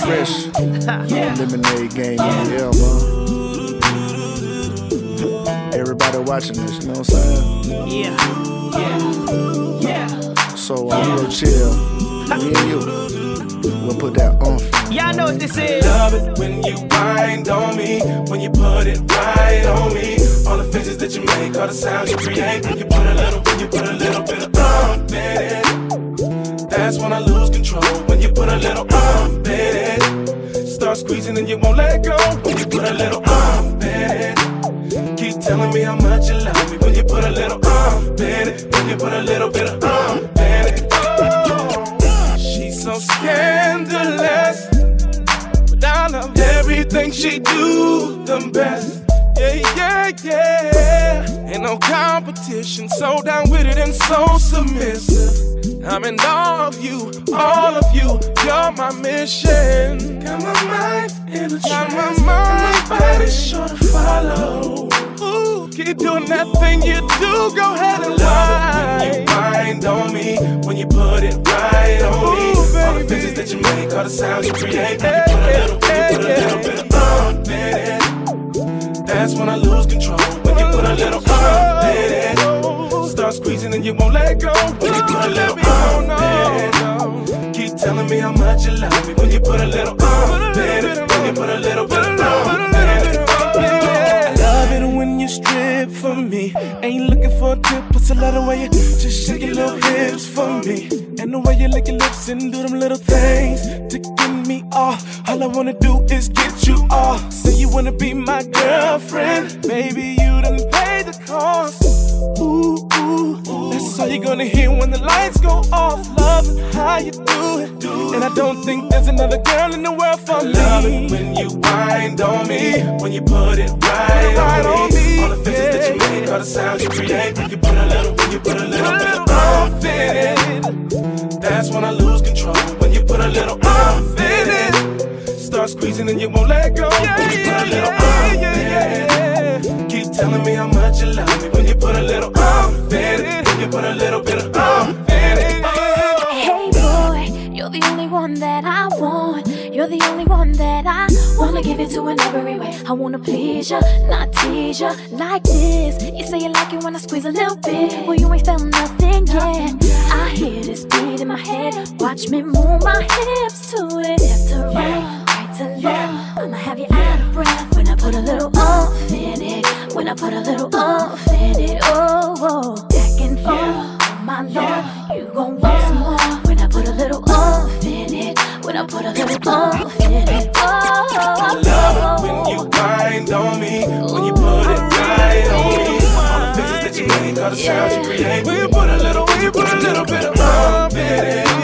fresh. Lemonade game in the man. Everybody watching this, you know what I'm saying? Yeah. So we go chill. Me and you, we'll put that on. Y'all know what this is. Love it when you wind on me, when you put it right on me. All the faces that you make, all the sounds you create. When you put a little bit of in it. That's when I lose control. When you put a little in it. Start squeezing and you won't let go. When you put a little in it. Keep telling me how much you love me. When you put a little in it. When you put a little bit of in it. Oh, she's so scandalous. I love everything she do the best. Yeah. Ain't no competition, so down with it and so submissive. I'm in all of you, you're my mission. Got my mind in a trance, my body's sure to follow. Ooh, keep doing that thing you do, go ahead and lie. When you wind on me, when you put it right on me. All the faces that you make, all the sounds you create. When you put a little bit of in it. That's when I lose control. When you put a little in it. Start squeezing and you won't let go. When you put a little in it. Keep telling me how much you love me. When you put a little in it. When you put a little bit of in it. I love it when you strip for me. Ain't looking for a tip, it's a lot of way you just shake your little hips for me. And the way you lick your lips and do them little things to get me off. All I wanna do is get you off. Say you wanna be my girlfriend, baby, you done paid the cost. Ooh, that's all you're gonna hear when the lights go off. Love how you do it, and I don't think there's another girl in the world for me. Love it when you wind on me, when you put it right on me. All the faces that you make, all the sounds you create. When you put a little bit of in it. That's when I lose control. When you put a little in it. Start squeezing and you won't let go. When you put a little in it. Keep telling me how much you love me. When you put a little in it. When you put a little bit of in it. Hey boy, you're the only one that I want. You're the only one that I wanna give it to in every way. I wanna please you, not tease you like this. You say you like it when I squeeze a little bit. Well, you ain't felt nothing yet. I hear this beat in my head. Watch me move my hips to it. Left to right to left. I'ma have you out of breath when I put a little in it. When I put a little in it. Oh, back and forth. Oh my lord, you gon' want some more. When I put a little in it. When I put a little in it. I love it when you wind on me. When you put it right on me. All the faces that you make, all the sounds you create. When you put a little bit of in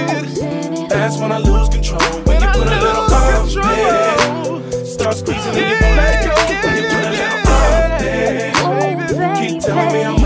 it. That's when I lose control. When you put a little in it. Start squeezing and you won't let go. When you put a little in it. Keep telling me I'm